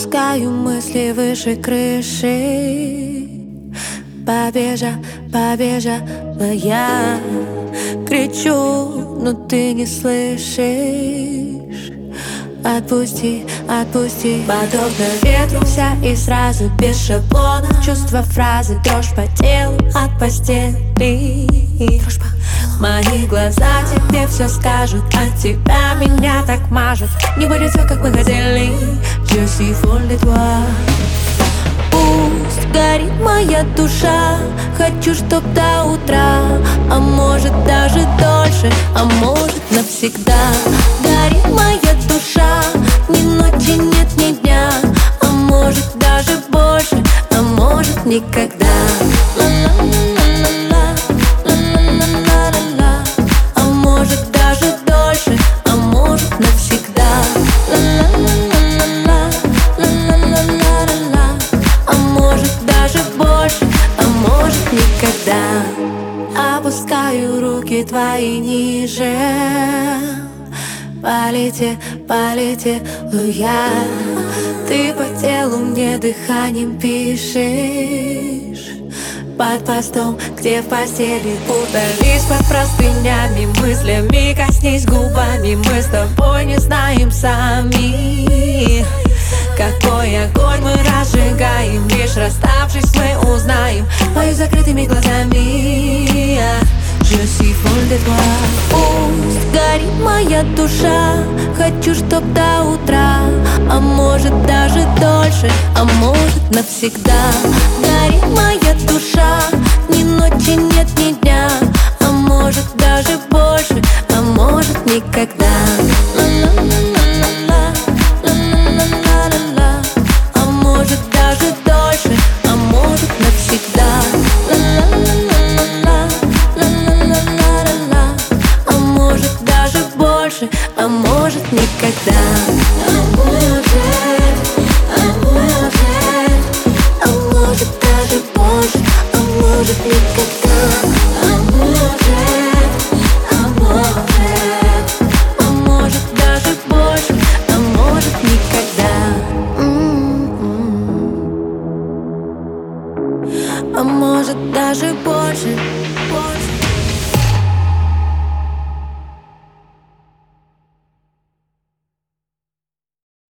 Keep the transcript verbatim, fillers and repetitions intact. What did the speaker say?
Опускаю мысли выше крыши. Побежа, побежала я. Кричу, но ты не слышишь. Отпусти, отпусти. Подобно ветру вся и сразу без шаблона. Чувства, фразы, дрожь по телу от постели. Мои глаза тебе все скажут, от тебя меня так мажут. Не будет все, как мы хотели. Je suis folle de toi. Пусть горит моя душа. Хочу, чтоб до утра, а может даже дольше, а может навсегда. Горит моя душа, ни ночи нет, ни дня, а может даже больше, а может никогда. Ла-ла-ла-ла-ла, ла-ла-ла-ла-ла, а может даже дольше, а может навсегда. Ла-ла-ла-ла-ла, ла-ла-ла-ла-ла, а может даже больше, а может никогда. Опускаю руки твои ниже. Полетел, полетела я. Ты по телу мне дыханием пишешь. Под постом, где в постели. Удались под простынями, мыслями коснись губами. Мы с тобой не знаем сами, какой огонь мы разжигаем. Лишь расставшись мы узнаем. Пою закрытыми глазами. Je suis folle de toi. Пусть горит моя душа. Хочу, чтоб до утра, а может даже дольше, а может навсегда. Горит моя душа, ни ночи нет, ни дня, а может даже больше, а может никогда. Ла-ла-ла-ла-ла, ла-ла-ла-ла-ла, а может даже дольше, а может навсегда. Ла-ла-ла-ла-ла, ла-ла-ла-ла-ла, а может даже больше, а может никогда.